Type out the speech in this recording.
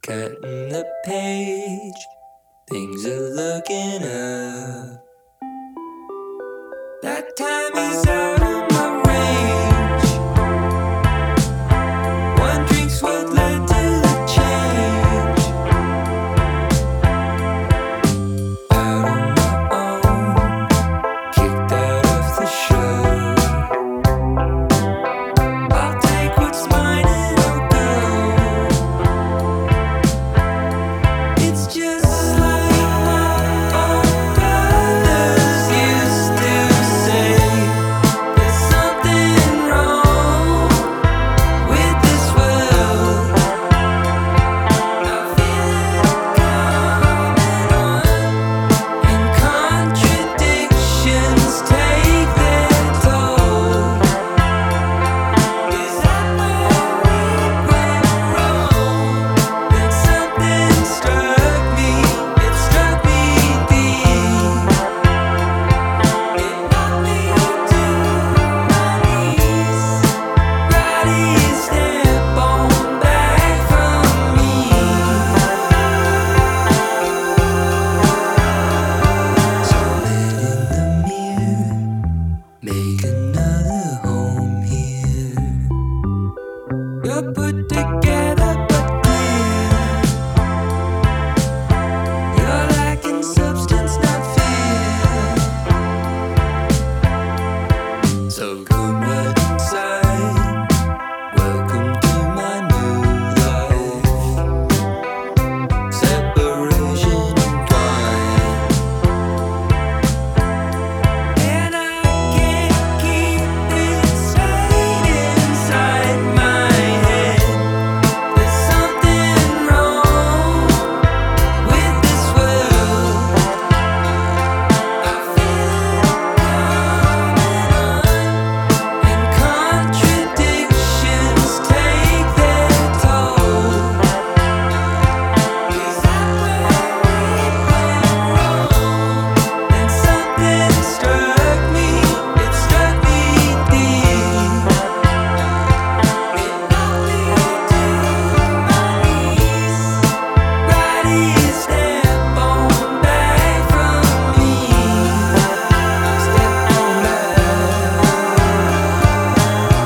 cutting the page, things are looking up. That time is out of my range. One drink's what led to the change. Out on my own, kicked out of the show. I'll take what's mine and I'll go. It's just like my old brothers used to say. There's something wrong with this world. I feel it coming on, and contradictions take their toll. Is that where we went wrong? Then something struck me, it struck me deep. It knocked me to my knees. Roddy, step on back from me. Saw it in the mirror, make another home here. You're put together but clear. You're lacking substance, not fear. So come right inside. Welcome to my new life. Separation entwined. And I can't keep it straight inside my head. There's something wrong with this world. I feel it coming on, and contradictions take their toll. Is that where we went wrong? Then something struck me, it struck me deep. It knocked me to my knees. Roddy, step on back from me. Step on back.